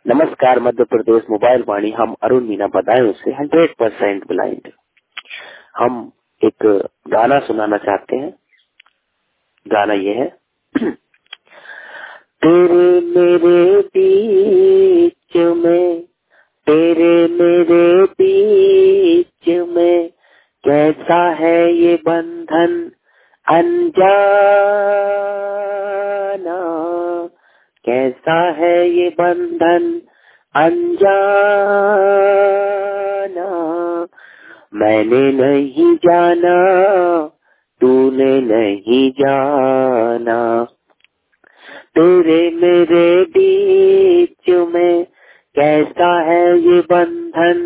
नमस्कार मध्य प्रदेश मोबाइल वाणी, हम अरुण मीना बदायूं से 100% ब्लाइंड। हम एक गाना सुनाना चाहते हैं। गाना ये है तेरे मेरे बीच में, तेरे मेरे बीच में कैसा है ये बंधन अनजाना, कैसा है ये बंधन अनजाना। मैंने नहीं जाना, तूने नहीं जाना। तेरे मेरे बीच में कैसा है ये बंधन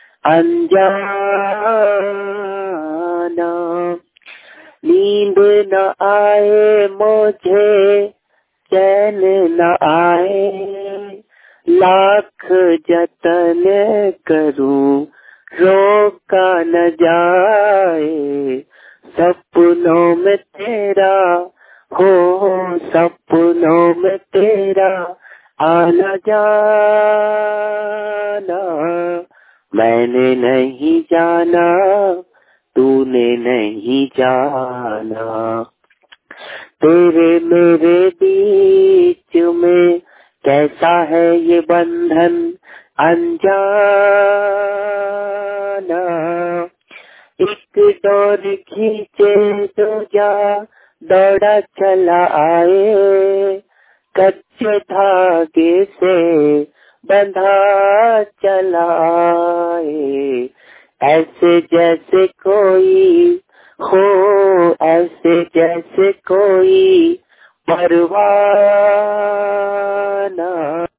अनजाना। नींद न आए मुझे, चैन न आए, लाख जतन करूं रोका न जाए। सपनों में तेरा हो, सपनों में तेरा आना जाना। मैंने नहीं जाना, तूने नहीं जाना। तेरे मेरे बीच में कैसा है ये बंधन अनजाना। एक डोर खींचे तो जा दौड़ा चला आए, कच्चे धागे से बंधा चला आए। ऐसे जैसे कोई हो, ऐसे जैसे कोई परवाना।